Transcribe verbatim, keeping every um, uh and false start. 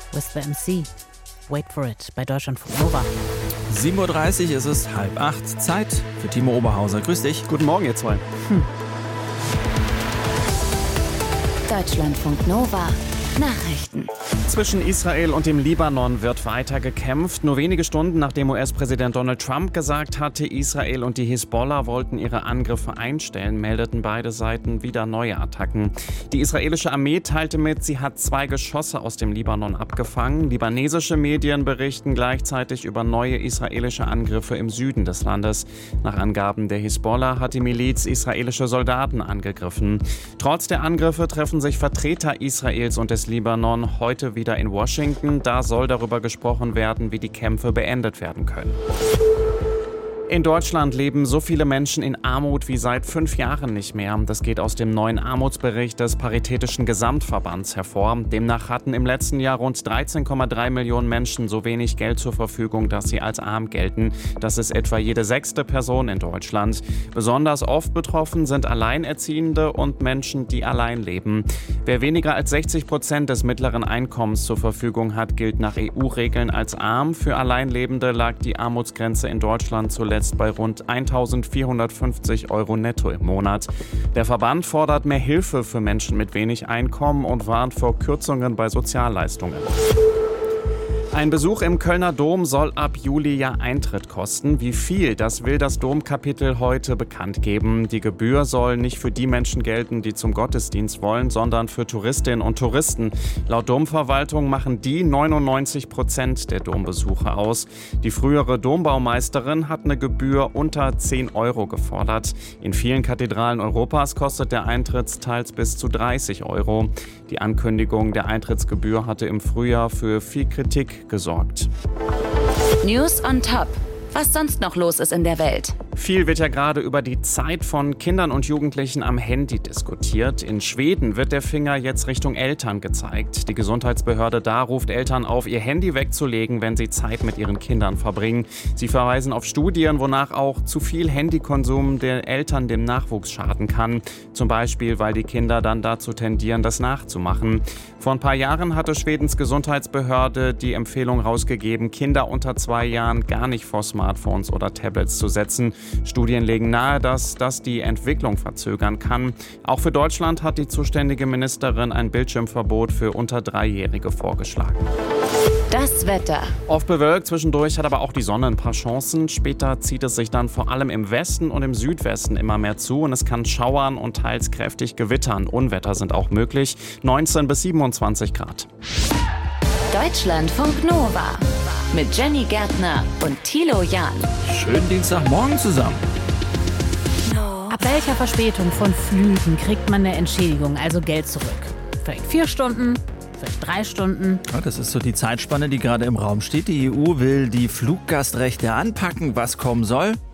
with the M C. Wait for it bei Deutschlandfunk Nova. sieben Uhr dreißig ist es, halb acht. Zeit für Timo Oberhauser. Grüß dich. Guten Morgen, ihr zwei. Hm. Deutschlandfunk Nova. Nachrichten. Zwischen Israel und dem Libanon wird weiter gekämpft. Nur wenige Stunden nachdem U S-Präsident Donald Trump gesagt hatte, Israel und die Hisbollah wollten ihre Angriffe einstellen, meldeten beide Seiten wieder neue Attacken. Die israelische Armee teilte mit, sie hat zwei Geschosse aus dem Libanon abgefangen. Libanesische Medien berichten gleichzeitig über neue israelische Angriffe im Süden des Landes. Nach Angaben der Hisbollah hat die Miliz israelische Soldaten angegriffen. Trotz der Angriffe treffen sich Vertreter Israels und des Libanon heute wieder in Washington. Da soll darüber gesprochen werden, wie die Kämpfe beendet werden können. In Deutschland leben so viele Menschen in Armut wie seit fünf Jahren nicht mehr. Das geht aus dem neuen Armutsbericht des Paritätischen Gesamtverbands hervor. Demnach hatten im letzten Jahr rund dreizehn Komma drei Millionen Menschen so wenig Geld zur Verfügung, dass sie als arm gelten. Das ist etwa jede sechste Person in Deutschland. Besonders oft betroffen sind Alleinerziehende und Menschen, die allein leben. Wer weniger als sechzig Prozent des mittleren Einkommens zur Verfügung hat, gilt nach E U-Regeln als arm. Für Alleinlebende lag die Armutsgrenze in Deutschland zuletzt bei rund eintausendvierhundertfünfzig Euro netto im Monat. Der Verband fordert mehr Hilfe für Menschen mit wenig Einkommen und warnt vor Kürzungen bei Sozialleistungen. Ein Besuch im Kölner Dom soll ab Juli ja Eintritt kosten. Wie viel, das will das Domkapitel heute bekannt geben. Die Gebühr soll nicht für die Menschen gelten, die zum Gottesdienst wollen, sondern für Touristinnen und Touristen. Laut Domverwaltung machen die neunundneunzig Prozent der Dombesuche aus. Die frühere Dombaumeisterin hat eine Gebühr unter zehn Euro gefordert. In vielen Kathedralen Europas kostet der Eintritt teils bis zu dreißig Euro. Die Ankündigung der Eintrittsgebühr hatte im Frühjahr für viel Kritik gesorgt. News on Top. Was sonst noch los ist in der Welt. Viel wird ja gerade über die Zeit von Kindern und Jugendlichen am Handy diskutiert. In Schweden wird der Finger jetzt Richtung Eltern gezeigt. Die Gesundheitsbehörde da ruft Eltern auf, ihr Handy wegzulegen, wenn sie Zeit mit ihren Kindern verbringen. Sie verweisen auf Studien, wonach auch zu viel Handykonsum den Eltern dem Nachwuchs schaden kann. Zum Beispiel, weil die Kinder dann dazu tendieren, das nachzumachen. Vor ein paar Jahren hatte Schwedens Gesundheitsbehörde die Empfehlung rausgegeben, Kinder unter zwei Jahren gar nicht vor Smartphones oder Tablets zu setzen. Studien legen nahe, dass das die Entwicklung verzögern kann. Auch für Deutschland hat die zuständige Ministerin ein Bildschirmverbot für unter Dreijährige vorgeschlagen. Das Wetter. Oft bewölkt, zwischendurch hat aber auch die Sonne ein paar Chancen. Später zieht es sich dann vor allem im Westen und im Südwesten immer mehr zu und es kann schauern und teils kräftig gewittern. Unwetter sind auch möglich. neunzehn bis siebenundzwanzig Grad. Deutschlandfunk Nova mit Jenny Gärtner und Thilo Jahn. Schönen Dienstagmorgen zusammen. Ab welcher Verspätung von Flügen kriegt man eine Entschädigung, also Geld zurück? Vielleicht vier Stunden, vielleicht drei Stunden. Ja, das ist so die Zeitspanne, die gerade im Raum steht. Die E U will die Fluggastrechte anpacken. Was kommen soll,